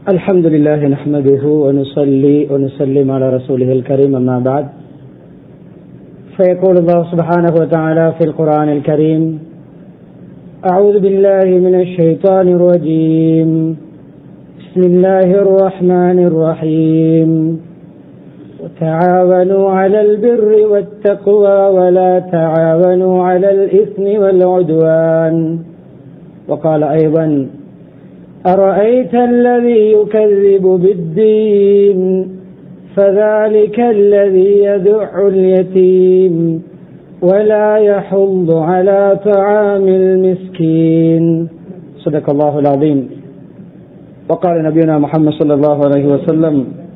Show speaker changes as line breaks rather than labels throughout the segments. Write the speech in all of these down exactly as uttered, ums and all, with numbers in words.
الحمد لله نحمده ونصلي ونسلم على رسوله الكريم أما بعد فيقول الله سبحانه وتعالى في القرآن الكريم أعوذ بالله من الشيطان الرجيم بسم الله الرحمن الرحيم وتعاونوا على البر والتقوى ولا تعاونوا على الإثم والعدوان. وقال أيضا أرأيت الذي يكذب بالدين فذلك الذي يدع اليتيم ولا يحض على طعام المسكين. صدق الله العظيم. وقال نبينا محمد صلى الله عليه وسلم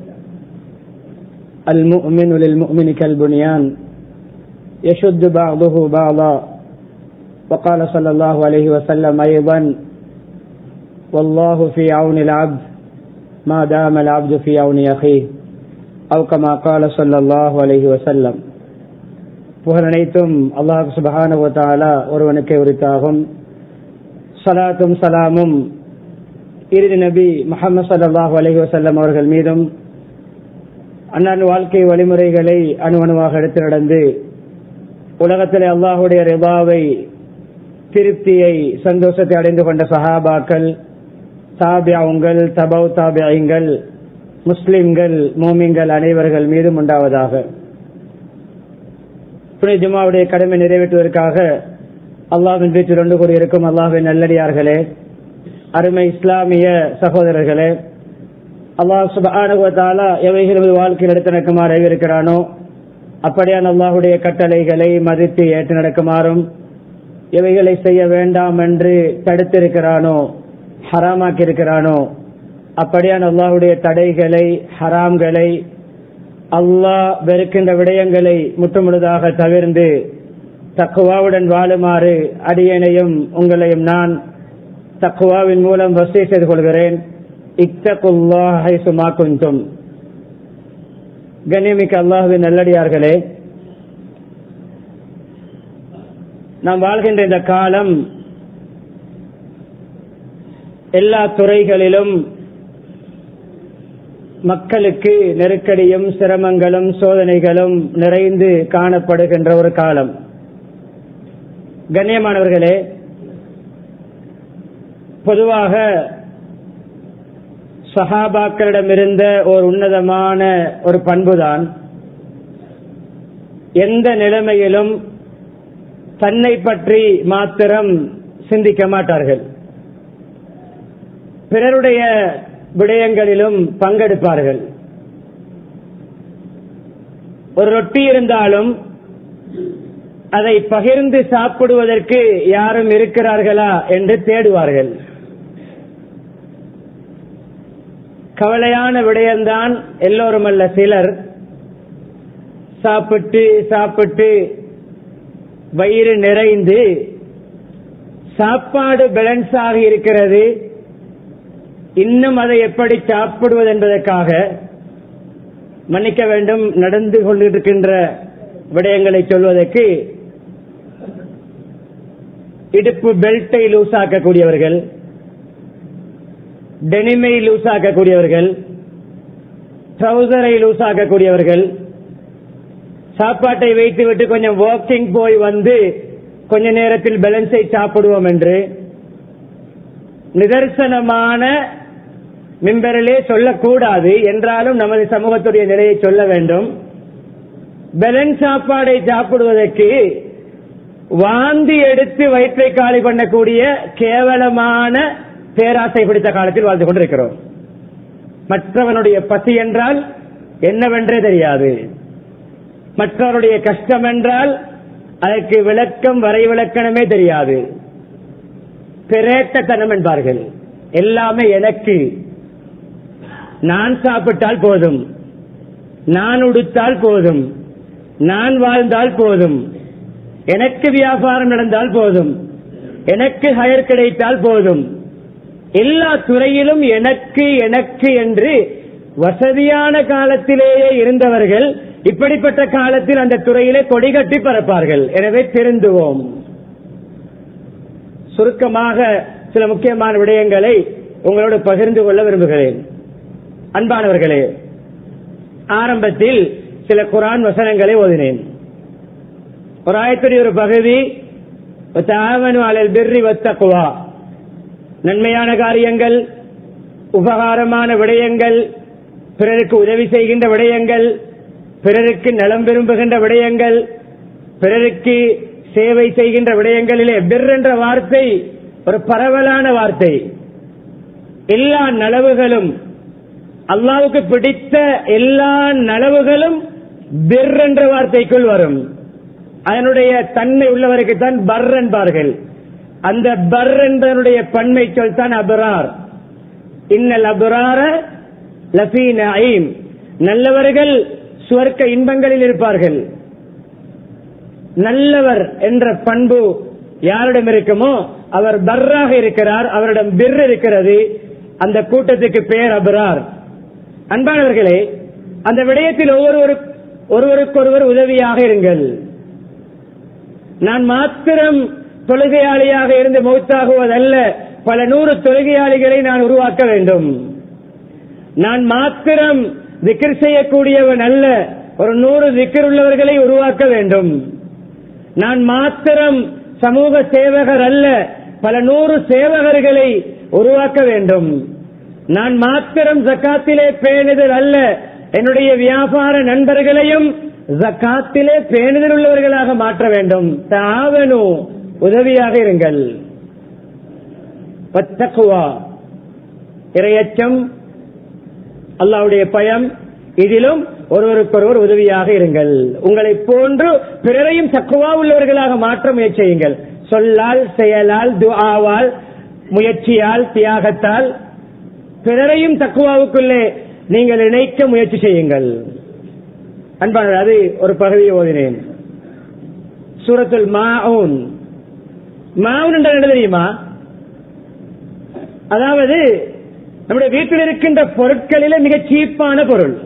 المؤمن للمؤمن كالبنيان يشد بعضه بعضا. وقال صلى الله عليه وسلم أيضا والله في عون العبد ما دام العبد في عون أخيه أو كما قال صلى الله عليه وسلم. புகழ் அனைத்தும் அல்லாஹ் சுப்ஹானஹு வ தஆலா ஒருவனுக்கே உரித்தாகும். ஸலாத்தும் ஸலாமும் இறுதி நபி முஹம்மது ஸல்லல்லாஹு அலைஹி வஸல்லம் அவர்கள் மீதும் அன்னாரின் வாழ்க்கை வழிமுறைகளை அணுவணுவாக எடுத்து நடந்து உலகத்திலே அல்லாஹுடைய ரிபாவை திருப்தியை சந்தோஷத்தை அடைந்து கொண்ட சஹாபாக்கள், தாபிஊன்கள், தபௌ தாபிஈன்கள், முஸ்லிம்கள், மூமின்கள் அனைவர்கள் மீதும் உண்டாவதாக. புனித ஜும்ஆவுடைய கடமை நிறைவேற்றுவதற்காக அல்லாஹ்வின் வீட்டில் ஒன்று கூடியிருக்கும் அல்லாஹ்வின் நல்லடியார்களே, அருமை இஸ்லாமிய சகோதரர்களே, அல்லாஹ் சுப்ஹானஹு வ தஆலா எவைகள் வாழ்க்கையில் எடுத்து நடக்குமாறு இருக்கிறானோ அப்படியான அல்லாஹுடைய கட்டளைகளை மதித்து ஏற்று நடக்குமாறும், எவைகளை செய்ய வேண்டாம் என்று தடுத்திருக்கிறானோ ஹராமாக்கி இருக்கிறானோ அப்படியான அல்லாஹுடைய தடைகளை ஹராம்களை அல்லாஹ் வெறுக்கின்ற விடயங்களை முற்றுமுழுதாக தவிர்ந்து தக்வாவுடன் வாழுமாறு அடியேனையும் உங்களையும் நான் தக்வாவின் மூலம் வசிய செய்து கொள்கிறேன். இத்தகுல்லாஹ் ஹைசுமா குன்தும். கண்ணியமிக்க அல்லாஹ்வின் நல்லடியார்களே, நாம் வாழ்கின்ற இந்த காலம் எல்லா துறைகளிலும் மக்களுக்கு நெருக்கடியும் சிரமங்களும் சோதனைகளும் நிறைந்து காணப்படுகின்ற ஒரு காலம். கண்ணியமானவர்களே, பொதுவாக சஹாபாக்களிடமிருந்த ஒரு உன்னதமான ஒரு பண்புதான் எந்த நிலைமையிலும் தன்னை பற்றி மாத்திரம் சிந்திக்க மாட்டார்கள், பிறருடைய விடயங்களிலும் பங்கெடுப்பார்கள். ஒரு ரொட்டி இருந்தாலும் அதை பகிர்ந்து சாப்பிடுவதற்கு யாரும் இருக்கிறார்களா என்று தேடுவார்கள். கவலையான விடயம்தான், எல்லோரும் அல்ல சிலர் சாப்பிட்டு சாப்பிட்டு வயிறு நிறைந்து சாப்பாடு பேலன்ஸ் ஆகி இருக்கிறது, இன்னும் அதை எப்படி சாப்பிடுவது என்பதற்காக மன்னிக்க வேண்டும், நடந்து கொண்டிருக்கின்ற விடயங்களை சொல்வதற்கு இடுப்பு பெல்ட்டை லூஸ் ஆக்கக்கூடியவர்கள், டெனிமை லூஸ் ஆக்கக்கூடியவர்கள், ட்ரௌசரை லூஸ் ஆக்கக்கூடியவர்கள், சாப்பாட்டை வைத்துவிட்டு கொஞ்சம் வாக்கிங் போய் வந்து கொஞ்ச நேரத்தில் பேலன்ஸை சாப்பிடுவோம் என்று நிதர்சனமான மிம்பரிலே சொல்லக்கூடாது என்றாலும் நமது சமூகத்துடைய நிலையை சொல்ல வேண்டும். பேலன்ஸ் சாப்பாடை சாப்பிடுவதற்கு வாந்தி எடுத்து வயிற்றை காலி பண்ணக்கூடிய கேவலமான பேராசை பிடித்த காலத்தில் வாழ்ந்து கொண்டிருக்கிறோம். மற்றவனுடைய பசி என்றால் என்னவென்றே தெரியாது, மற்றவருடைய கஷ்டம் என்றால் அதற்கு விளக்கம் வரை விளக்கணமே தெரியாது. பிரேட்டத்தனம் என்பார்கள். எல்லாமே எனக்கு, நான் சாப்பிட்டால் போதும், நான் உடுத்தால் போதும், நான் வாழ்ந்தால் போதும், எனக்கு வியாபாரம் நடந்தால் போதும், எனக்கு ஹயர் கிடைத்தால் போதும், எல்லா துறையிலும் எனக்கு எனக்கு என்று வசதியான காலத்திலேயே இருந்தவர்கள் இப்படிப்பட்ட காலத்தில் அந்த துறையிலே கொடிகட்டி பறப்பார்கள். எனவே திருந்துவோம். சுருக்கமாக சில முக்கியமான விடயங்களை உங்களோடு பகிர்ந்து கொள்ள விரும்புகிறேன். அன்பானவர்களே, ஆரம்பத்தில் சில குர்ஆன் வசனங்களை ஓதினேன். ஒரு ஆயத்துடைய ஒரு பகுதி, தஆவனு அலல் பிர்ரி வத்தக்வா, நன்மையான காரியங்கள், உபகாரமான விடயங்கள், பிறருக்கு உதவி செய்கின்ற விடயங்கள், பிறருக்கு நலம் விரும்புகின்ற விடயங்கள், பிறருக்கு சேவை செய்கின்ற விடயங்களிலே பிர் என்ற வார்த்தை ஒரு பரவலான வார்த்தை. எல்லா நலவுகளும், அல்லாஹ்வுக்கு பிடித்த எல்லா நலவுகளும் பிர் என்ற வார்த்தைக்குள் வரும். அதனுடைய தன்மை உள்ளவருக்கு தான் பர் என்பார்கள். அந்த பர் என்பதனுடைய பன்மை சொல் தான் அபரார். இன்னல் அபரார லஃபீ நஈம், நல்லவர்கள் சுவர்க்க இன்பங்களில் இருப்பார்கள். நல்லவர் என்ற பண்பு யாரிடம் இருக்குமோ அவர் பர்ராக இருக்கிறார், அவரிடம் பிர் இருக்கிறது. அந்த கூட்டத்துக்கு பெயர் அபரார். அன்பானவர்களே, அந்த விடயத்தில் ஒவ்வொரு ஒருவருக்கொருவர் உதவியாக இருங்கள். நான் மாத்திரம் தொழுகையாளியாக இருந்து மௌத்தாகுவதல்ல, பல நூறு தொழுகையாளிகளை நான் உருவாக்க வேண்டும். நான் மாத்திரம் திக்ர் செய்யக்கூடியவன் அல்ல, ஒரு நூறு திக்ர் உள்ளவர்களை உருவாக்க வேண்டும். நான் மாத்திரம் சமூக சேவகர் அல்ல, பல நூறு சேவகர்களை உருவாக்க வேண்டும். நான் மாத்திரம் ஜக்காத்திலே பேணுதல் அல்ல, என்னுடைய வியாபார நண்பர்களையும் ஜக்காத்திலே பேணுதல் உள்ளவர்களாக மாற்ற வேண்டும். தஆவனு, உதவியாக இருங்கள். வத்தக்வா, இறையச்சம், அல்லாஹ்வுடைய பயம், இதிலும் ஒருவருக்கொருவர் உதவியாக இருங்கள். உங்களை போன்று பிறரையும் தக்வா உள்ளவர்களாக மாற்ற முயற்சி செய்யுங்கள். சொல்லால், செயலால், துஆவால், முயற்சியால், தியாகத்தால் பிறரையும் தக்வாவுக்குள்ளே நீங்கள் இணைக்க முயற்சி செய்யுங்கள். அன்பான, அது ஒரு பகுதியை ஓதினேன். சூரத்துல் மாஊன். மாஊன் என்ற என்ன தெரியுமா? அதாவது நம்முடைய வீட்டில் இருக்கின்ற பொருட்களிலே மிக சீப்பான பொருள்.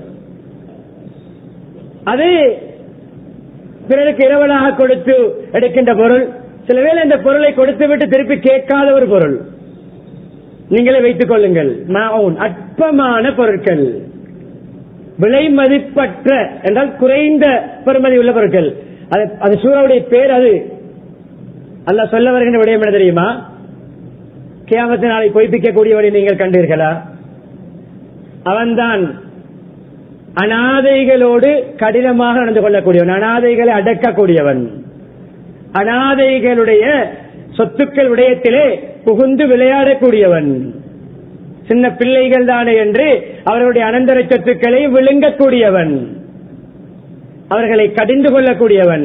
அது பிறருக்கு இரவலாக கொடுத்து எடுக்கின்ற பொருள். சில வேளை இந்த பொருளை கொடுத்து விட்டு திருப்பி கேட்காத ஒரு பொருள். நீங்களே வைத்துக் கொள்ளுங்கள். மாஊன், அற்பமான பொருட்கள், விலை மதிப்பற்ற என்றால் குறைந்த பெறுமதி உள்ள பொருட்கள். அது சூராவுடைய பேர். அது அல்லாஹ் சொல்ல வருகின்ற விடயம் என்ன தெரியுமா? கியாமத்து நாளை பொய்ப்பிக்கக்கூடியவரை நீங்கள் கண்டீர்களா? அவன்தான் அனாதைகளோடு கடினமாக நடந்து கொள்ளக்கூடியவன், அனாதைகளை அடக்கக்கூடியவன், அனாதைகளுடைய சொத்துக்கள் விடயத்திலே புகுந்து விளையாடக்கூடியவன், சின்ன பிள்ளைகள் தானே என்று அவர்களுடைய அனந்தர சொத்துக்களை விழுங்கக்கூடியவன், அவர்களை கடிந்து கொள்ளக்கூடியவன்.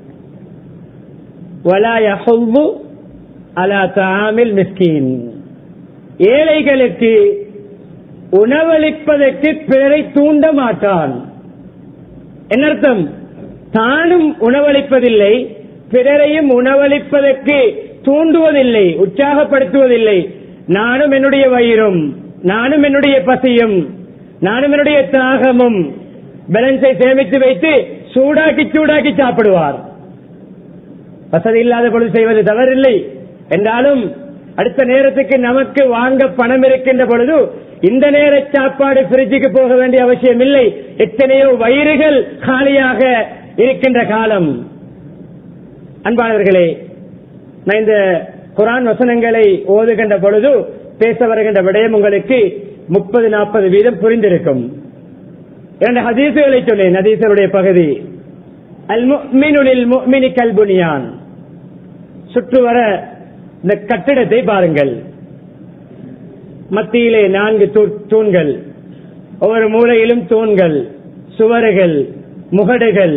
வலா யஹுல்லு அலா தஆமில் மிஸ்கீன், ஏழைகளுக்கு உணவளிப்பதற்கு பிறரை தூண்ட மாட்டான். என்ன அர்த்தம்? தானும் உணவளிப்பதில்லை, பிறரையும் உணவளிப்பதற்கு தூண்டுவதில்லை, உற்சாகப்படுத்துவதில்லை. நானும் என்னுடைய வயிறும், நானும் என்னுடைய பசியும், நானும் என்னுடைய தாகமும் பேலன்ஸை சேமித்து வைத்து சூடாக்கி சூடாக்கி சாப்பிடுவார். வசதி இல்லாத பொழுது செய்வது தவறில்லை என்றாலும் அடுத்த நேரத்துக்கு நமக்கு வாங்க பணம் இருக்கின்ற பொழுது இந்த நேர சாப்பாடு பிரிட்ஜுக்கு போக வேண்டிய அவசியம் இல்லை. எத்தனையோ வயிறுகள் காலியாக இருக்கின்ற காலம். அன்பானவர்களே, நான் இந்த குர்ஆன் வசனங்களை ஓதுகின்ற பொழுது பேச வருகின்ற விடயம் உங்களுக்கு முப்பது நாற்பது வீதம் புரிந்திருக்கும். இரண்டு ஹதீசுகளை சொன்னேன். ஹதீசுடைய பகுதி அல் முஃமினு லில் முஃமினி கல் புனியான். சுற்று வர இந்த கட்டிடத்தை பாருங்கள். மத்தியிலே நான்கு தூண்கள், ஒவ்வொரு மூலையிலும் தூண்கள், சுவர்கள், முகடுகள்.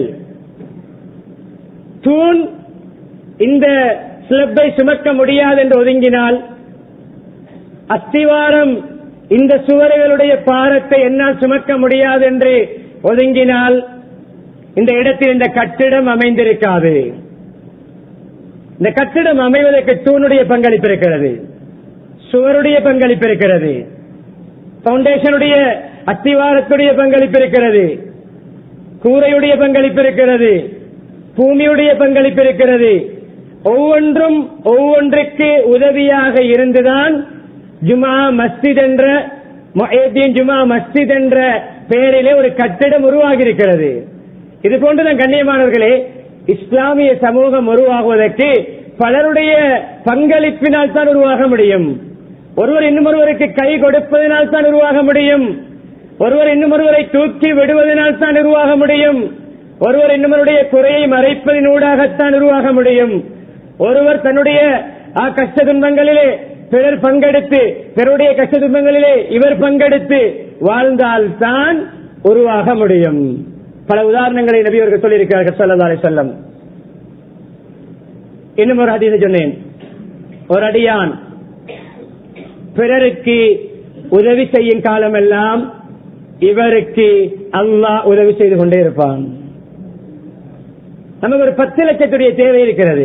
தூண் இந்த ஸ்லப்பை சுமக்க முடியாது என்று ஒதுங்கினால், அஸ்திவாரம் இந்த சுவர்களுடைய பாரத்தை என்னால் சுமக்க முடியாது என்று ஒதுங்கினால், இந்த இடத்தில் இந்த கட்டிடம் அமைந்திருக்காது. இந்த கட்டிடம் அமைவதற்கு தூணுடைய பங்களிப்பு இருக்கிறது, சுவருடைய பங்களிப்பு இருக்கிறது, பவுண்டேஷனுடைய அஸ்திவாரத்துடைய பங்களிப்பு இருக்கிறது, கூரையுடைய பங்களிப்பு இருக்கிறது, பூமியுடைய பங்களிப்பு இருக்கிறது. ஒவ்வொன்றும் ஒவ்வொன்றுக்கு உதவியாக இருந்துதான் ஜுமா மஸ்ஜித் என்ற முஹைதீன் ஜுமா மஸ்ஜித் என்ற பெயரிலே ஒரு கட்டிடம் உருவாகி இருக்கிறது. இது போன்றுதான் கண்ணியமானவர்களே, இஸ்லாமிய சமூகம் உருவாகுவதற்கு பலருடைய பங்களிப்பினால் தான் உருவாக முடியும். ஒருவர் இன்னும் ஒருவருக்கு கை கொடுப்பதனால் தான் உருவாக முடியும். ஒருவர் இன்னும் ஒருவரை தூக்கி விடுவதனால் தான் உருவாக முடியும். ஒருவர் இன்னொருடைய குறையை மறைப்பதனூடாகத்தான் உருவாக முடியும். ஒருவர் தன்னுடைய கஷ்ட துன்பங்களிலே பிறர் பங்கெடுத்து, பிறருடைய கஷ்ட துன்பங்களிலே இவர் பங்கெடுத்து வாழ்ந்தால்தான் உருவாக முடியும். பல உதாரணங்களை நபி அவர்கள் சொல்லியிருக்கிறார்கள் ஸல்லல்லாஹு அலைஹி வஸல்லம். இன்னும் ஒரு ஹதீஸ் சொன்னேன், ஒரு அடியான் பிறருக்கு உதவி செய்யும் காலமெல்லாம் இவருக்கு அல்லாஹ் உதவி செய்து கொண்டே இருப்பான். நமக்கு ஒரு பத்து லட்சத்துடைய தேவை இருக்கிறது,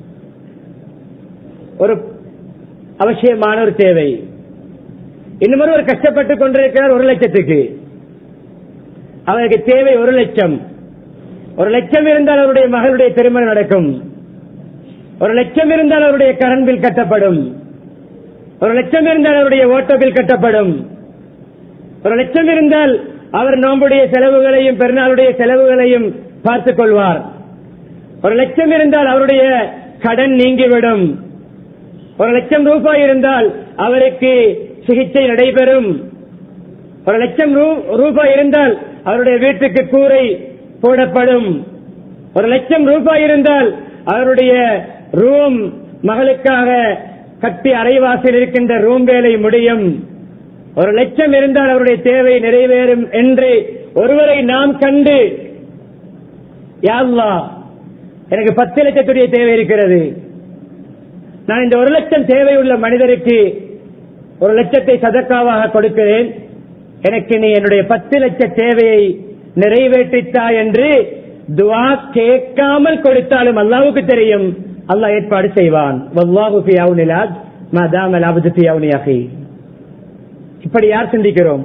ஒரு அவசியமான ஒரு தேவை. இன்னும் ஒரு கஷ்டப்பட்டுக் கொண்டிருக்கிறார் ஒரு லட்சத்துக்கு, அவருக்கு தேவை ஒரு லட்சம். ஒரு லட்சம் இருந்தால் அவருடைய மகளுடைய திருமணம் நடக்கும். ஒரு லட்சம் இருந்தால் அவருடைய கரண்ட் பில் கட்டப்படும். ஒரு லட்சம் இருந்தால் அவருடைய ஓட்டோ பில் கட்டப்படும். ஒரு லட்சம் இருந்தால் அவர் நோம்புடைய செலவுகளையும் பெருநாளுடைய செலவுகளையும் பார்த்துக் கொள்வார். ஒரு லட்சம் இருந்தால் அவருடைய கடன் நீங்கிவிடும். ஒரு லட்சம் ரூபாய் இருந்தால் அவருக்கு சிகிச்சை நடைபெறும். ஒரு லட்சம் ரூபாய் இருந்தால் அவருடைய வீட்டுக்கு கூரை போடப்படும். ஒரு லட்சம் ரூபாய் இருந்தால் அவருடைய ரூம், மகளுக்காக கட்டி அரைவாசில் இருக்கின்ற ரூம் வேலை முடியும். ஒரு லட்சம் இருந்தால் அவருடைய தேவை நிறைவேறும் என்று ஒருவரை நாம் கண்டு, யா அல்லாஹ் எனக்கு பத்து லட்சத்துடைய தேவை இருக்கிறது, நான் இந்த ஒரு லட்சம் தேவையுள்ள மனிதருக்கு ஒரு லட்சத்தை சதக்காவாக கொடுக்கிறேன், எனக்கு நீ என்னுடைய பத்து லட்ச தேவையை நிறைவேற்றித்தா என்று துஆ கேட்காமல் கொடுத்தாலும் அல்லாஹ்வுக்கு தெரியும், அல்லாஹ் ஏற்பாடு செய்வான். வல்லாஹு ஃபீ அவ்னில் அப்த் மா தாமல் அப்து ஃபீ அவ்னி அஹி. இப்படி யார் சிந்திக்கிறோம்?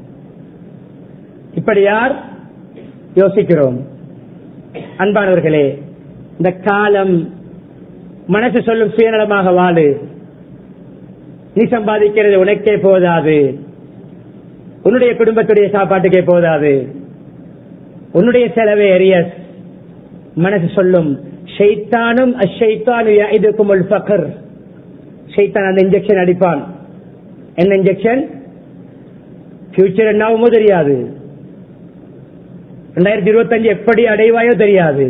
இப்படி யார் யோசிக்கிறோம்? அன்பானவர்களே, இந்த காலம் மனசு சொல்லும் சுயநலமாக வாழு, நீ சம்பாதிக்கிறது உனக்கே போதாது, உன்னுடைய குடும்பத்துடைய சாப்பாட்டுக்கே போதாது, உன்னுடைய செலவே எரியஸ். மனசு சொல்லும் ஷைத்தானும் அஷைத்தானு யஇதுகுமுல் ஃபக்ர். ஷைத்தான் அந்த இன்ஜெக்ஷன் அடிப்பான். என்ன இன்ஜெக்ஷன்? ஃபியூச்சர் என்னாகுமோ தெரியாது, இரண்டாயிரத்தி இருபத்தி அஞ்சு எப்படி அடைவாயோ தெரியாது,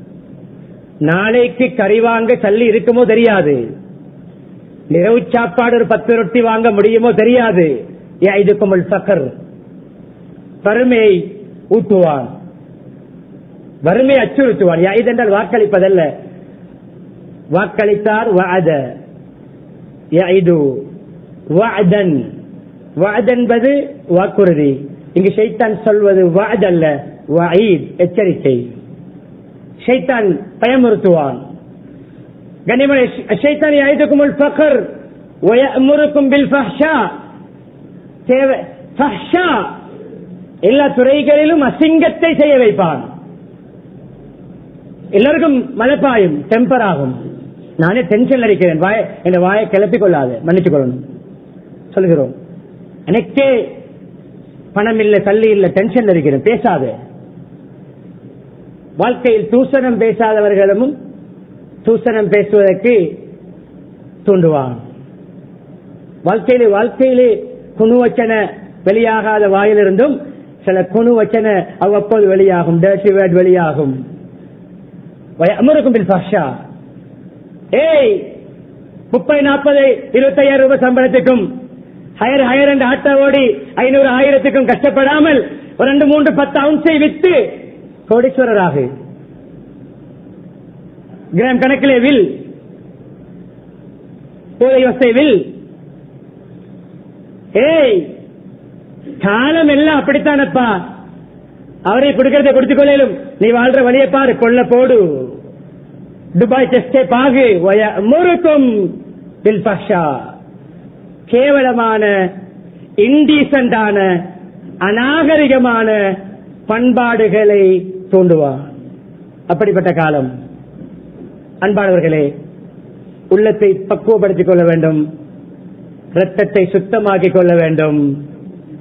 நாளைக்கு கறி வாங்க சல்லி இருக்குமோ தெரியாது, இரவு சாப்பாடு ஒரு பத்து ரொட்டி வாங்க முடியுமோ தெரியாது. யஇதுகுமுல் ஃபக்ர். வறுமையை ஊட்டுவான், வறுமை அச்சுறுத்துவான். யஇத் என்றால் வாக்களிப்பதல்ல, வாக்களித்தார் வஅத யஇது வஅதன். வஅத் என்பது வாக்குறுதி. இங்கு ஷைத்தான் சொல்வது வஅத் அல்ல, வஈத், எச்சரிக்கை. ஷைத்தான் பயமுறுத்துவான். கனிமனை ஷைத்தான் யஇதுகுமுல் ஃபக்ர் வ யஅமுருக்கும் பில் ஃபஹ்ஷா. தேவை ஃபஹ்ஷா, எல்லா துறைகளிலும் அசிங்கத்தை செய்ய வைப்பான். எல்லாருக்கும் மலைப்பாயும், டெம்பர் ஆகும். நானே டென்ஷன் அடிக்கிறேன், வாய என் வாயை கிளப்பிக் கொள்ளாது, மன்னித்துக் கொள்ளணும் சொல்கிறோம். எனக்கே பணம் இல்லை, தள்ளி இல்லை, டென்ஷன் இருக்கிறேன், பேசாது. வாழ்க்கையில் தூசணம் பேசாதவர்களும் தூசணம் பேசுவதற்கு தூண்டுவான். வாழ்க்கையிலே வாழ்க்கையிலே குணுவச்சன வெளியாகாத வாயிலிருந்தும் சில குணுவச்சன அவ்வப்போது வெளியாகும், டர்ட்டி வேர்ட் வெளியாகும். அமருக்கும் பில் ஃபஹ்ஷா. ஏய், முப்பது நாற்பது இருபத்தி ஐயாயிரம் ரூபாய் சம்பளத்துக்கும் ஹயர் ஹயர் என்ற ஆட்டோ ஓடி ஐநூறு ஆயிரத்துக்கும் கஷ்டப்படாமல் ஒரு ரெண்டு மூன்று பத்து அவுன்ஸை வித்து கோடீஸ்வரராக கிராம் கணக்கிலே வில், போதை வசை வில். ஏய், காலம் எல்லாம் அப்படித்தானப்பா, அவரை கொடுக்கறதை கொடுத்துக் கொள்ளும், நீ வாழ்ற வழியை பாரு, கொள்ள போடு, துபாய் டெஸ்டே பாகு. முருக்கும் பில் ஃபஹ்ஷா. கேவலமான, இன்டீசென்டான, அநாகரிகமான பண்பாடுகளை தூண்டுவான். அப்படிப்பட்ட காலம். அன்பானவர்களே, உள்ளத்தை பக்குவப்படுத்திக் கொள்ள வேண்டும், ரத்தத்தை சுத்தமாக்கிக் கொள்ள வேண்டும்.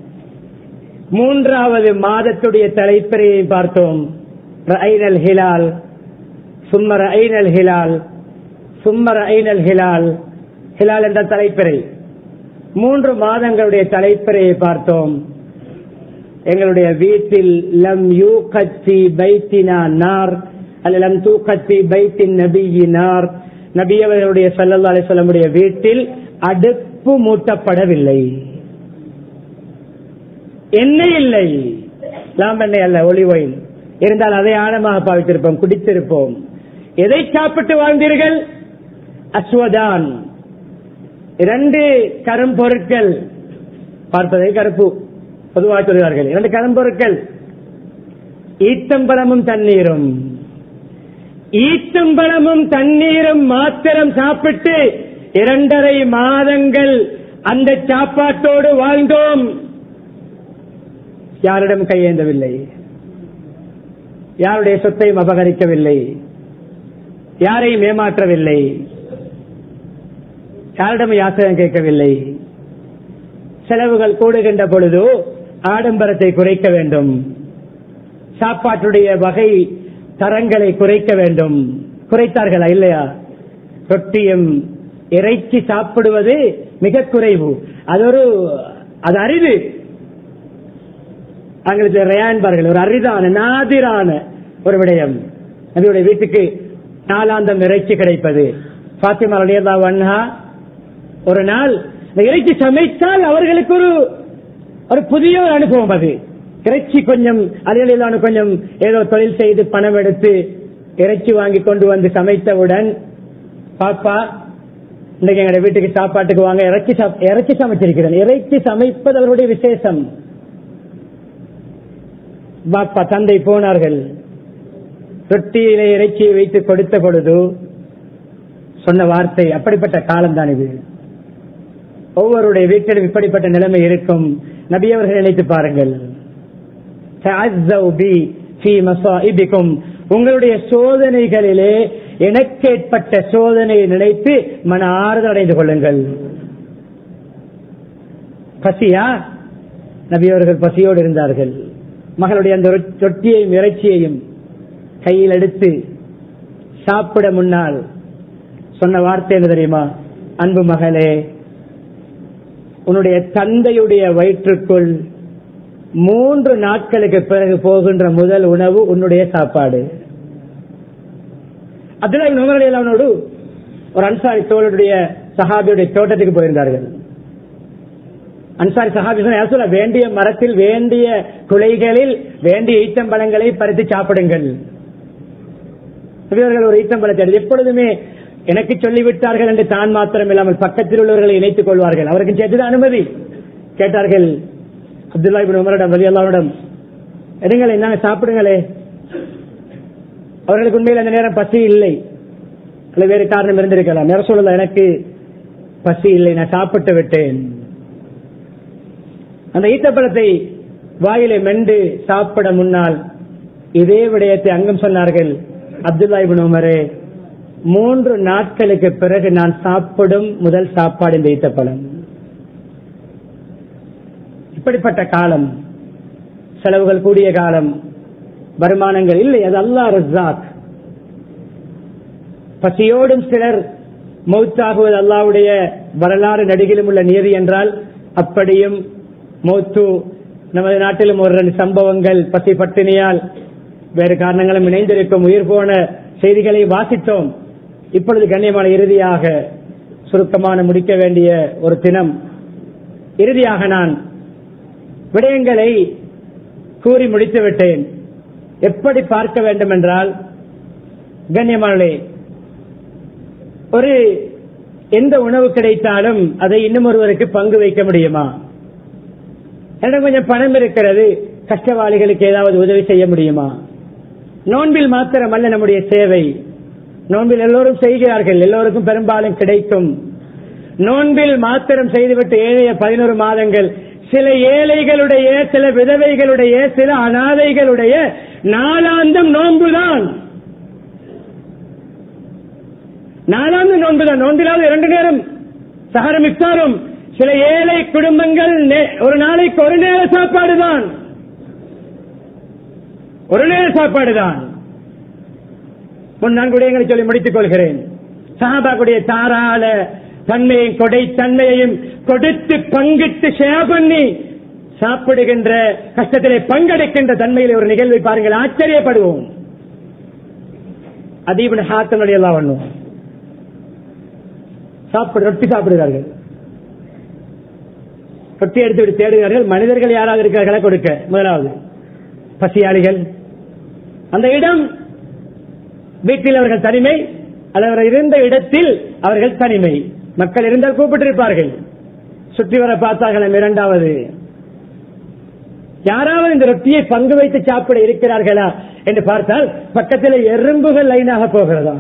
மூன்றாவது மாதத்துடைய தலைப்பிறையை பார்த்தோம். ரஐனல் ஹிலால் சும்ம ரஐனல் ஹிலால் சும்ம ரஐனல் ஹிலால். ஹிலால் என்ற தலைப்பிறை. மூன்று மாதங்களுடைய தலைப்பிறையை பார்த்தோம். எங்களுடைய வீட்டில் லம் யூகத் ஃபீ பைத்தினா நார் அல்ல லம் தூகத் ஃபீ பைத்தின் நபியி நார். நபி அவர்களுடைய ஸல்லல்லாஹு அலைஹி வஸல்லம் உடைய வீட்டில் அடுப்பு மூட்டப்படவில்லை. எண்ணெய் இல்லை, லாம்பெண்ணெய் அல்ல, ஒலிவ் ஆயில் இருந்தால் அதை ஆழமாக பாவித்திருப்போம், குடித்திருப்போம். எதை சாப்பிட்டு வாழ்ந்தீர்கள்? அஸ்வதான், இரண்டு கரும்பொருட்கள், பார்ப்பதை கருப்பு பொதுவாக சொல்கிறார்கள். இரண்டு கரும்பொருட்கள், ஈத்தம்பழமும் தண்ணீரும். ஈத்தம்பழமும் தண்ணீரும் மாத்திரம் சாப்பிட்டு இரண்டரை மாதங்கள் அந்த சாப்பாட்டோடு வாழ்ந்தோம். யாரிடம் கையேந்தவில்லை, யாருடைய சொத்தையும் அபகரிக்கவில்லை, யாரையும் ஏமாற்றவில்லை, யாரிடம் யாசகம் கேட்கவில்லை. செலவுகள் கூடுகின்ற பொழுது ஆடம்பரத்தை குறைக்க வேண்டும், சாப்பாட்டுடைய வகை தரங்களை குறைக்க வேண்டும். குறைத்தார்களா? இல்லையா? ரொட்டியும் இறைச்சி சாப்பிடுவது மிக குறைவு. அது ஒரு அது அரிது. ஆங்கிலத்தில் ரயான்பார்கள், ஒரு அரிதான நாதிரான ஒரு விடயம். நபியுடைய வீட்டுக்கு நாளாந்தம் இறைச்சி கிடைப்பது. பாத்திமா ரலியல்லாஹு அன்ஹா ஒரு நாள் இறைச்சி சமைத்தால் அவர்களுக்கு ஒரு ஒரு புதிய ஒரு அனுபவம். அது இறைச்சி கொஞ்சம் அதிலான கொஞ்சம் ஏதோ தொழில் செய்து பணம் எடுத்து இறைச்சி வாங்கி கொண்டு வந்து சமைத்தவுடன், பாப்பா இன்னைக்கு எங்க வீட்டுக்கு சாப்பாட்டுக்கு வாங்க, இறைச்சி இறைச்சி சமைச்சிருக்கிறேன். இறைச்சி சமைப்பது அவருடைய விசேஷம். பாப்பா தந்தை போனார்கள். ரொட்டியிலே இறைச்சியை வைத்து கொடுத்த பொழுது சொன்ன வார்த்தை, அப்படிப்பட்ட காலம் தான் இது. ஒவ்வொருடைய வீட்டிலும் இப்படிப்பட்ட நிலைமை இருக்கும். நபி அவர்கள் நினைத்து பாருங்கள். உங்களுடைய சோதனைகளிலே எனக்கு ஏற்பட்ட சோதனையை நினைத்து மன ஆறுதல் அடைந்து கொள்ளுங்கள். பசியா? நபி அவர்கள் பசியோடு இருந்தார்கள். மகளுடைய அந்த ரொட்டியையும் இறைச்சியையும் கையில் எடுத்து சாப்பிட முன்னால் சொன்ன வார்த்தை என்ன தெரியுமா? அன்பு மகளே, உன்னுடைய தந்தையுடைய வயிற்றுக்குள் மூன்று நாட்களுக்கு பிறகு போகின்ற முதல் உணவு உன்னுடைய சாப்பாடு. அப்துல்லா இப்னு உமர் ரலியல்லாஹு அன்ஹு ஒரு அன்சாரி தோழருடைய சஹாபியுடைய தோட்டத்துக்கு போயிருந்தார்கள். அன்சாரி சஹாபி சொன்ன, வேண்டிய மரத்தில் வேண்டிய குலைகளில் வேண்டிய ஈத்தம்பழங்களை பறித்து சாப்பிடுங்கள். இவர்கள் ஒரு ஈத்தம்பழத்தை எப்பொழுதுமே எனக்கு சொல்லிவிட்டார்கள் என்று தான் மாத்திரம் இல்லாமல் பக்கத்தில் உள்ளவர்களை இணைத்துக் கொள்வார்கள். அவருக்கு சேர்த்துதான் அனுமதி கேட்டார்கள். அப்துல்லா இப்னு உமரிடம் ரலியல்லாஹு அன்ஹு, எடுங்கள், என்ன சாப்பிடுங்களே. அவர்களுக்கு உண்மையில் அந்த நேரம் பசி இல்லை, அல்ல வேறு காரணம் இருந்திருக்கலாம். நேரம் சொல்லல, எனக்கு பசி இல்லை, நான் சாப்பிட்டு விட்டேன். அந்த ஈத்தப்பழத்தை வாயிலை மென்று சாப்பிட முன்னால் இதே விடயத்தை அங்கும் சொன்னார்கள். அப்துல்லா இப்னு உமரே, மூன்று நாட்களுக்கு பிறகு நான் சாப்பிடும் முதல் சாப்பாடு இந்த ஈத்தப்பழம். இப்படிப்பட்ட காலம், செலவுகள் கூடிய காலம், வருமானங்கள் இல்லை, அது அல்லாஹ் ரஸாக். பசியோடும் சிலர் மௌத்தாகுவது அல்லாஹ்வுடைய வரலாறு நடிகிலும் உள்ள நியதி என்றால் அப்படியும் மௌத்து நமது நாட்டிலும் ஒரு ரெண்டு சம்பவங்கள் பசி பட்டினியால் வேறு காரணங்களும் இணைந்திருக்கும். உயிர் போன செய்திகளை வாசித்தோம். இப்பொழுது கண்ணியமான இறுதியாக சுருக்கமான முடிக்க வேண்டிய ஒரு தினம். இறுதியாக நான் விடயங்களை கூறி முடித்து விட்டேன். எப்படி பார்க்க வேண்டும் என்றால், கண்ணியமானே, ஒரு எந்த உணவு கிடைத்தாலும் அதை இன்னும் ஒருவருக்கு பங்கு வைக்க முடியுமா? எனக்கு கொஞ்சம் பணம் இருக்கிறது, கஷ்டவாளிகளுக்கு ஏதாவது உதவி செய்ய முடியுமா? நோன்பில் மாத்திரமல்ல நம்முடைய சேவை. நோன்பில் எல்லோரும் செய்கிறார்கள், எல்லோருக்கும் பெரும்பாலும் கிடைக்கும். நோன்பில் மாத்திரம் செய்துவிட்டு ஏழைய பதினோரு மாதங்கள் சில ஏழைகளுடைய, சில விதவைகளுடைய, சில அனாதைகளுடைய நாளாந்தம் நோன்புதான். நாளாந்தம் நோன்புதான். நோன்பிலாவது இரண்டு நேரம் சஹரும் இஃப்தாரும். சில ஏழை குடும்பங்கள் ஒரு நாளைக்கு ஒரு நேர சாப்பாடு தான். ஒரு நேர சாப்பாடுதான். நான் கூட எங்களை சொல்லி முடித்துக் கொள்கிறேன். சஹாபாக்குடைய தாராள தன்மையும் கொடை தன்மையையும் கொடுத்து பங்கிட்டு ஷேர் பண்ணி சாப்பிடுகின்ற கஷ்டத்திலே பங்கெடுக்கின்ற தன்மையில் ஒரு நிகழ்வை பாருங்கள், ஆச்சரியப்படுவோம். அதீபன் ஹாத்தனுடைய எல்லாம் பண்ணுவோம். சாப்பிடு ரொட்டி சாப்பிடுகிறார்கள், ரொட்டி எடுத்து விட்டு தேடுகிறார்கள். மனிதர்கள் யாராவது இருக்கிறார்களா கொடுக்க? முதலாவது பசியாளிகள். அந்த இடம் வீட்டில் அவர்கள் தனிமை, அல்லது இருந்த இடத்தில் அவர்கள் தனிமை. மக்கள் இருந்தால் கூப்பிட்டிருப்பார்கள், சுற்றி வர பார்த்தார்கள். இரண்டாவது, யாராவது இந்த ரொட்டியை பங்கு வைத்து சாப்பிட இருக்கிறார்களா என்று பார்த்தால் பக்கத்தில் எறும்புகள் லைனாக போகிறதா.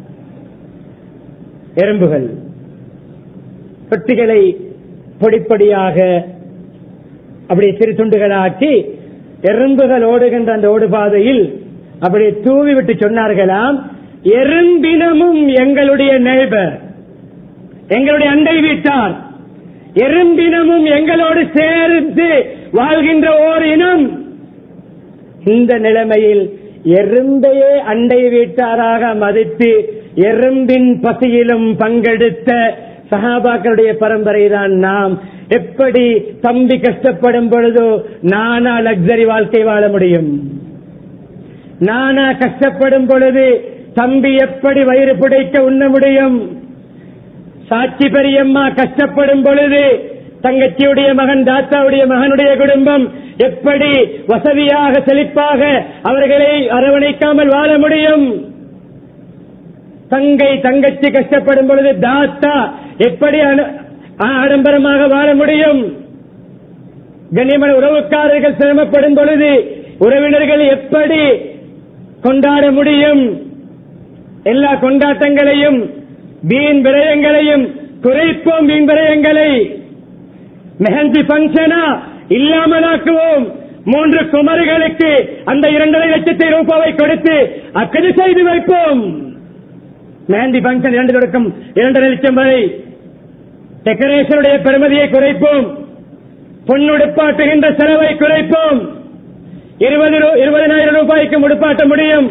எறும்புகள் ரொட்டிகளை பொடிப்படியாக அப்படியே சிறு துண்டுகளாக்கி எறும்புகள் ஓடுகின்ற அந்த ஓடுபாதையில் அப்படியே தூவி விட்டு சொன்னார்களாம், எறும்பினமும் எங்களுடைய நெய்பர், எங்களுடைய அண்டை வீட்டார், எறும்பினமும் எங்களோடு சேர்ந்து வாழ்கின்ற ஓர் இனம். இந்த நிலைமையில் எறும்பையே அண்டை வீட்டாராக மதித்து எறும்பின் பசியிலும் பங்கெடுத்த சஹாபாக்களுடைய பரம்பரை தான் நாம். எப்படி தம்பி கஷ்டப்படும் பொழுதோ நானா லக்ஸரி வாழ்க்கை வாழ முடியும்? நானா கஷ்டப்படும் பொழுது தம்பி எப்படி வயிறு புடைக்க உண்ண முடியும்? சாட்சி பெரியம்மா கஷ்டப்படும் பொழுது தங்கச்சியுடைய மகன், தாத்தாவுடைய மகனுடைய குடும்பம் எப்படி வசதியாக செழிப்பாக அவர்களை அரவணைக்காமல் வாழ முடியும்? தங்கை தங்கச்சி கஷ்டப்படும் பொழுது தாத்தா எப்படி ஆடம்பரமாக வாழ முடியும்? கண்ணியமான உறவுக்காரர்கள் சிரமப்படும் பொழுது உறவினர்கள் எப்படி கொண்டாட முடியும்? எல்லா கொண்டாட்டங்களையும் வீண் விரயங்களையும் குறைப்போம். வீண் விரயங்களை மெஹந்தி பங்கனா இல்லாமலாக்குவோம். மூன்று குமரிகளுக்கு அந்த இரண்டரை லட்சத்தை ரூபாவை கொடுத்து அக்கது செய்து வைப்போம். மெஹந்தி பங்கன் இரண்டு தொடக்கம் இரண்டரை லட்சம் வரை. டெக்கரேஷனுடைய பெறுமதியை குறைப்போம். பொன்னுடுப்பாட்டுகின்ற செலவை குறைப்போம். இருபது இருபதனாயிரம் ரூபாய்க்கு முடுப்பாட்ட முடியும்,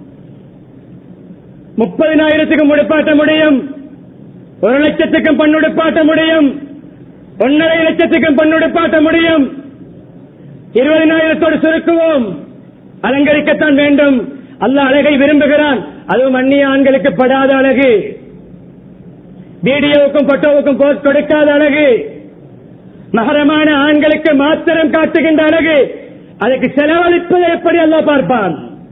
முப்பதினாயிரத்துக்கு முடுப்பாட்ட முடியும், ஒரு லட்சத்துக்கும் பொன்னுடுப்பாட்ட முடியும், ஒன்னரை லட்சத்துக்கும் பொன்னுடுப்பாட்ட முடியும். இருபதினாயிரத்தோடு சுருக்குவோம். அலங்கரிக்கத்தான் வேண்டும். அல்லாஹ் அழகை விரும்புகிறான். அதுவும் அந்நிய ஆண்களுக்கு படாத அழகு, வீடியோவுக்கும் போட்டோவுக்கும் போஸ்ட் கொடுக்காத அழகு, மகரமான ஆண்களுக்கு மாத்திரம் காட்டுகின்ற அழகு. அதற்கு செலவழிப்பதை எப்படி அல்லாஹ் பார்ப்பான்?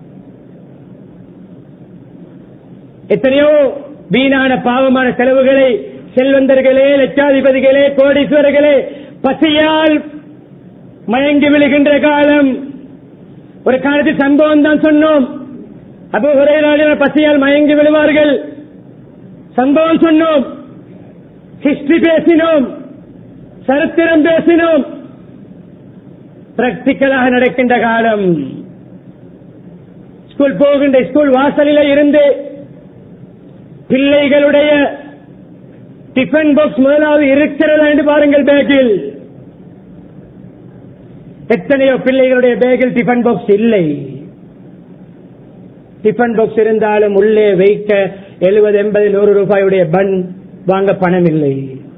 எத்தனையோ வீணான பாவமான செலவுகளை செல்வந்தர்களே, லட்சாதிபதிகளே, கோடீஸ்வரர்களே பசியால் மயங்கி விழுகின்ற காலம். ஒரு காலத்தில் சம்பவம் தான் சொன்னோம். அபூ ஹுரைரா பசியால் மயங்கி விழுவார்கள். சம்பவம் சொன்னோம், ஹிஸ்டரி பேசினோம், சரித்திரம் பேசினோம். பிராக்டிக்கலாக நடக்கின்ற காலம். ஸ்கூல் போகின்ற ஸ்கூல் வாசலில் இருந்து பிள்ளைகளுடைய டிஃபன் பாக்ஸ் முதலாவது இருக்கிறதா என்று பாருங்கள். பேக்கில் எத்தனையோ பிள்ளைகளுடைய பேக்கில் டிஃபன் பாக்ஸ் இல்லை. டிஃபன் பாக்ஸ் இருந்தாலும் உள்ளே வைக்க எழுபது எண்பது நூறு ரூபாயுடைய பன் வாங்க பணம் இல்லை.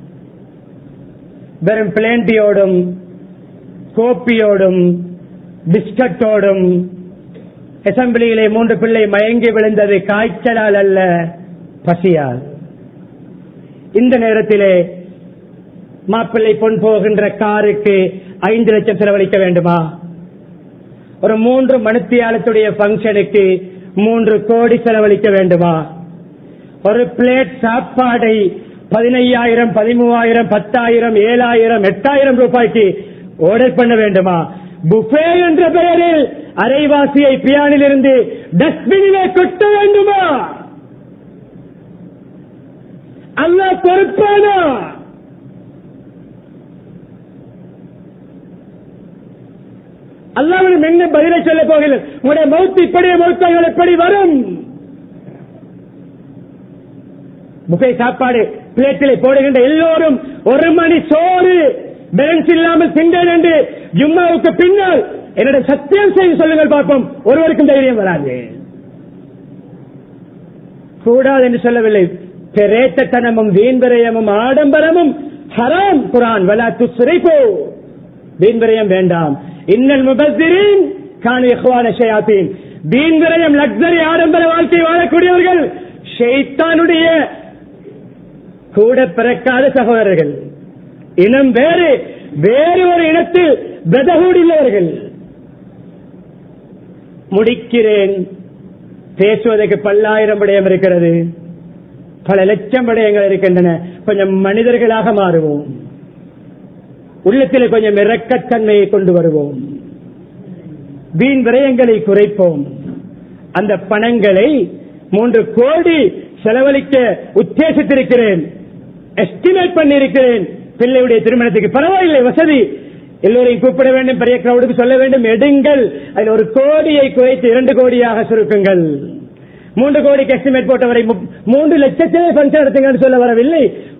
வெறும் பிளேண்டியோடும் கோப்பியோடும் பிஸ்கட்டோடும் அசம்பிளியிலே மூன்று பிள்ளை மயங்கி விழுந்தது காய்ச்சலால் அல்ல, பசியால். இந்த நேரத்திலே மாப்பிள்ளை பொன் போகின்ற காருக்கு ஐந்து லட்சம் செலவழிக்க வேண்டுமா? ஒரு மூன்று மணித்தியாலத்துடைய பங்கனுக்கு மூன்று கோடி செலவழிக்க வேண்டுமா? ஒரு பிளேட் சாப்பாடை பதினையாயிரம், பதிமூவாயிரம், பத்தாயிரம், ஏழாயிரம், எட்டாயிரம் ரூபாய்க்கு ஆர்டர் பண்ண வேண்டுமா? புஃபே என்ற பெயரில் அரைவாசியை பியானில் இருந்து டஸ்ட்பினிலே கொட்ட வேண்டுமா? அல்லாஹ் பொறுப்பானா? அல்லாஹ்விடம் என்ன பதிலை சொல்ல போகிறது? உங்களுடைய மௌத்து இப்படியே மௌத்தாய்கள் எப்படி வரும்? புஃபே சாப்பாடு பிளேட்டிலே போடுகின்ற எல்லோரும் ஒரு மணி சோறு பேலன்ஸ் இல்லாமல் திண்டேன் என்று ஜும்மாவுக்கு பின்னால் என்னோட சத்தியம் செய்து சொல்லுங்கள் பார்ப்போம். ஒருவருக்கும் தைரியம் வராது. கூடாது என்று சொல்லவில்லை. பெரேட்டத்தனமும் வீண்விரயமும் ஆடம்பரமும் ஹராம். குர்ஆன் வலா துஸ்ரிஃபு, வீண்விரயம் வேண்டாம். இன்னல் முபஸ்ஸிரீன் கானு இஹ்வான ஷயாத்தீன், வீண்விரயம் லக்ஸரி ஆடம்பர வாழ்க்கை வாழக்கூடியவர்கள் ஷைத்தானுடைய கூட பிறக்காத சகோதரர்கள். இனம் வேறு, வேறு ஒரு இனத்தில் பிரதகூடில்லவர்கள். முடிக்கிறேன். பேசுவதற்கு பல்லாயிரம் விடயம் இருக்கிறது, பல லட்சம் விடயங்கள் இருக்கின்றன. கொஞ்சம் மனிதர்களாக மாறுவோம். உள்ளத்தில் கொஞ்சம் இரக்கத்தன்மையை கொண்டு வருவோம். வீண் விரயங்களை குறைப்போம். அந்த பணங்களை மூன்று கோடி செலவழிக்க உத்தேசித்திருக்கிறேன், எஸ்டிமேட் பண்ணியிருக்கிறேன். பிள்ளையுடைய திருமணத்துக்கு பரவாயில்லை, வசதி, எல்லோரையும் கூப்பிட வேண்டும், பெரிய கிரௌடுக்கு சொல்ல வேண்டும், எடுங்கள். அதில் ஒரு கோடியை குறைத்து இரண்டு கோடியாக சுருக்குங்கள். மூன்று கோடிக்கு எஸ்டிமேட் போட்டவரை மூன்று லட்சத்திலே பங்கன் நடத்துங்கள் சொல்ல வரவில்லை.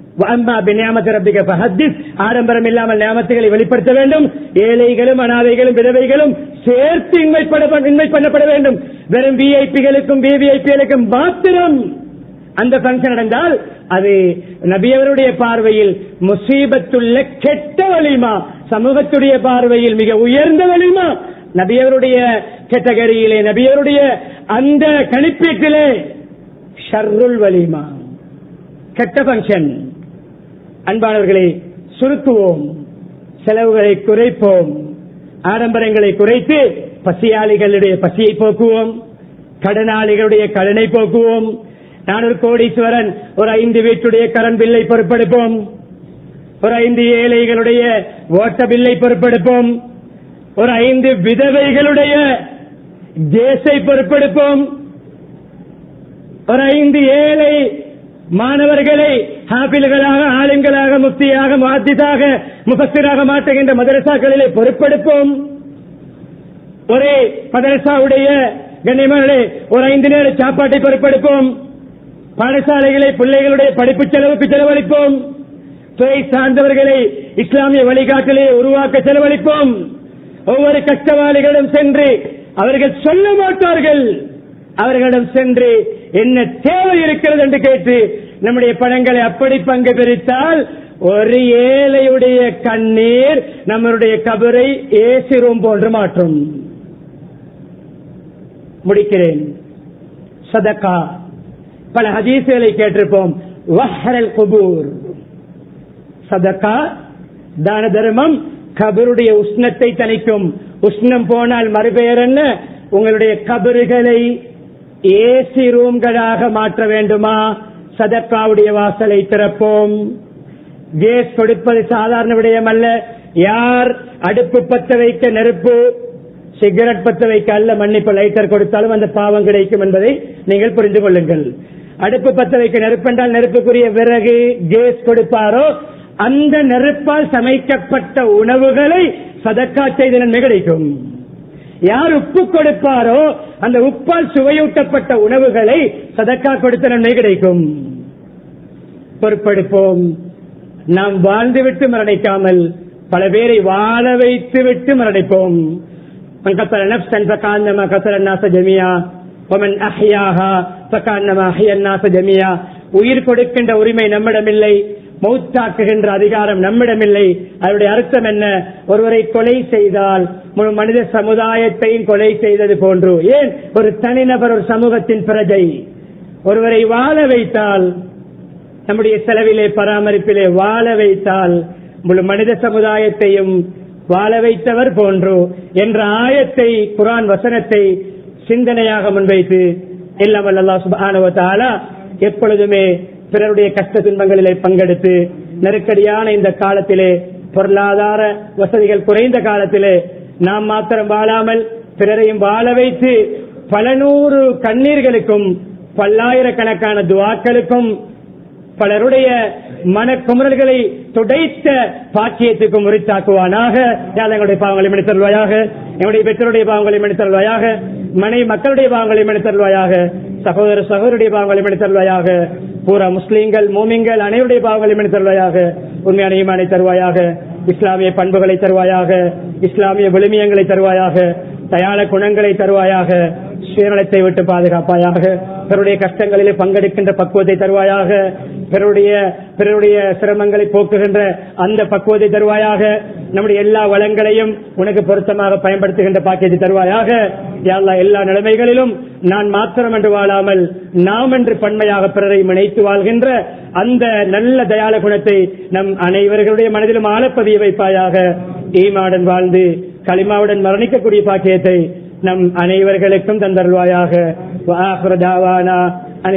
ஆடம்பரம் இல்லாமல் நியாமத்துகளை வெளிப்படுத்த வேண்டும். ஏழைகளும் அனாதைகளும் விதவைகளும் சேர்த்து இன்வைட் பண்ணப்பட வேண்டும். வெறும் விஐபிகளுக்கும் விவிஐபிகளுக்கும் மாத்திரம் அந்த பங்கன் நடந்தால் அது நபியவருடைய பார்வையில் முசீபத்துள்ள கெட்ட வலிமா, சமூகத்துடைய பார்வையில் மிக உயர்ந்த வலிமா. நபியவருடைய கேட்டகரியிலே, நபியவருடைய அந்த கணிப்பீட்டிலே ஷர்ருல் வலிமா, கெட்ட பங்கன். அன்பானவர்களை, சுருக்குவோம், செலவுகளை குறைப்போம், ஆடம்பரங்களை குறைத்து பசியாளிகளுடைய பசியை போக்குவோம், கடனாளிகளுடைய கடனை போக்குவோம். நான் ஒரு கோடீஸ்வரன், ஒரு ஐந்து வீட்டுடைய கரண்ட் பில்லை பொறுப்பெடுப்போம், ஒரு ஐந்து ஏழைகளுடைய ஓட்ட பில்லை பொறுப்பெடுப்போம், ஒரு ஐந்து விதவைகளுடைய கேஸை பொறுப்பெடுப்போம், ஒரு ஐந்து ஏழை மாணவர்களை ஹாபில்களாக, ஆலிம்களாக, முஃப்தியாக, முஹத்திஸாக, முஃபஸ்ஸிராக மாற்றுகின்ற மதரசாக்களிலே பொறுப்பெடுப்போம். ஒரே மதரசாவுடைய கண்ணியமானே ஒரு ஐந்து நேர சாப்பாட்டை பொறுப்பெடுப்போம். பாடசாலைகளை பிள்ளைகளுடைய படிப்பு செலவுக்கு செலவழிப்போம். துறை சார்ந்தவர்களை இஸ்லாமிய வழிகாட்டிலே உருவாக்க செலவழிப்போம். ஒவ்வொரு கஷ்டவாளிகளிடம் சென்று, அவர்கள் சொல்ல மாட்டார்கள், அவர்களிடம் சென்று என்ன தேவை இருக்கிறது என்று கேட்டு நம்முடைய பணங்களை அப்படி பங்கு பிரித்தால் ஒரு ஏழையுடைய கண்ணீர் நம்மளுடைய கபரை ஏசி ரூம் போன்று மாற்றும். முடிக்கிறேன். சதகா, பல ஹதீஸ்களை கேட்டிருப்போம். வஹ்ரல் குபூர், சதகா தான தர்மம் கபருடைய உஷ்ணத்தை தணிக்கும். உஷ்ணம் போனால் மறுபெயர் என்ன? உங்களுடைய கபறுகளை ஏசி ரூம்களாக மாற்ற வேண்டுமா? சதக்காவுடைய வாசலை திறப்போம். கேஸ் கொடுப்பது சாதாரண விடயம் அல்ல. யார் அடுப்பு பத்த வைக்க நெருப்பு, சிகரெட் பத்த வைக்க அல்ல, மன்னிப்பு லைட்டர் கொடுத்தாலும் அந்த பாவம் கிடைக்கும் என்பதை நீங்கள் புரிந்து கொள்ளுங்கள். அடுப்பு பத்த வைக்க நெருப்பு என்றால் நெருப்புக்குரிய விறகு கேஸ் கொடுப்பாரோ அந்த நெருப்பால் சமைக்கப்பட்ட உணவுகளை சதக்கா செய்த நன்மை கிடைக்கும். யார் உப்பு கொடுப்பாரோ அந்த உப்பால் சுவையூட்டப்பட்ட உணவுகளை சதக்கா கொடுத்த நன்மை கிடைக்கும். பொறுப்பெடுப்போம். நாம் வாழ்ந்துவிட்டு மரணிக்காமல் பல பேரை வாழ வைத்து விட்டு மரணிப்போம். உயிர் கொடுக்கின்ற உரிமை நம்மிடமில்லை, மௌத்தாக்குகின்ற அதிகாரம் நம்மிடமில்லை. அதனுடைய அர்த்தம் என்ன? ஒருவரை கொலை செய்தால் முழு மனித சமுதாயத்தையும் கொலை செய்தது போன்று. ஏன்? ஒரு தனிநபர், ஒரு சமூகத்தின் பிரஜை. ஒருவரை வாழ வைத்தால், நம்முடைய செலவிலே பராமரிப்பிலே வாழ வைத்தால் முழு மனித சமுதாயத்தையும் வாழ வைத்தவர் போன்று என்ற ஆயத்தை, குர்ஆன் வசனத்தை சிந்தனையாக முன்வைத்து எல்லாம் அல்லாஹ் சுப்ஹானஹு வ தஆலா எப்பொழுதுமே பிறருடைய கஷ்ட துன்பங்களிலே பங்கெடுத்து நெருக்கடியான இந்த காலத்திலே, பொருளாதார வசதிகள் குறைந்த காலத்திலே நாம் மாத்திரம் வாழாமல் பிறரையும் வாழ வைத்து பல நூறு கண்ணீர்களுக்கும் பல்லாயிரக்கணக்கான துஆக்களுக்கும் பலருடைய மனக்குமுறல்களை துடைத்த பாக்கியத்துக்கும் உரித்தாக்குவானாக. எங்களுடைய பாவங்களை மன்னித்தருள்வாயாக, எங்களுடைய பெற்றோருடைய பாவங்களை மன்னித்தருள்வாயாக, மனை மக்களுடைய பாவங்களை மன்னித்தருள்வாயாக, சகோதர சகோதரிய பாவங்களை மன்னித்தருள்வாயாக, பூரா முஸ்லீம்கள் மூமின்கள் அனைவருடைய பாவங்களை மன்னித்தருள்வாயாக, உண்மையான ஈமானை தருவாயாக. இஸ்லாமிய பண்புகளை தருவாயாக, இஸ்லாமிய விழுமியங்களை தருவாயாக, தயாள குணங்களை தருவாயாக, சுயநலத்தை விட்டு பாதுகாப்பாயாக, பிறருடைய கஷ்டங்களிலே பங்கெடுக்கின்ற பக்குவத்தை தருவாயாக, பிறருடைய பிறருடைய சிரமங்களை போக்குகின்ற அந்த பக்குவத்தை தருவாயாக, நம்முடைய எல்லா வளங்களையும் உனக்கு பொருத்தமாக பயன்படுத்துகின்ற பாக்கியத்தை தருவாயாக. யா அல்லாஹ், எல்லா நிலைமைகளிலும் நான் மாத்திரம் என்று வாழாமல் நாம் என்று பன்மையாக பிறரை இணைத்து வாழ்கின்ற அந்த நல்ல தயாள குணத்தை நம் அனைவர்களுடைய மனதிலும் ஆழப்பதிய வைப்பாயாக. ஈமாவுடன் வாழ்ந்து கலிமாவுடன் மரணிக்கக்கூடிய பாக்கியத்தை நம் அனைவர்களுக்கும் தந்தருள்வாயாக.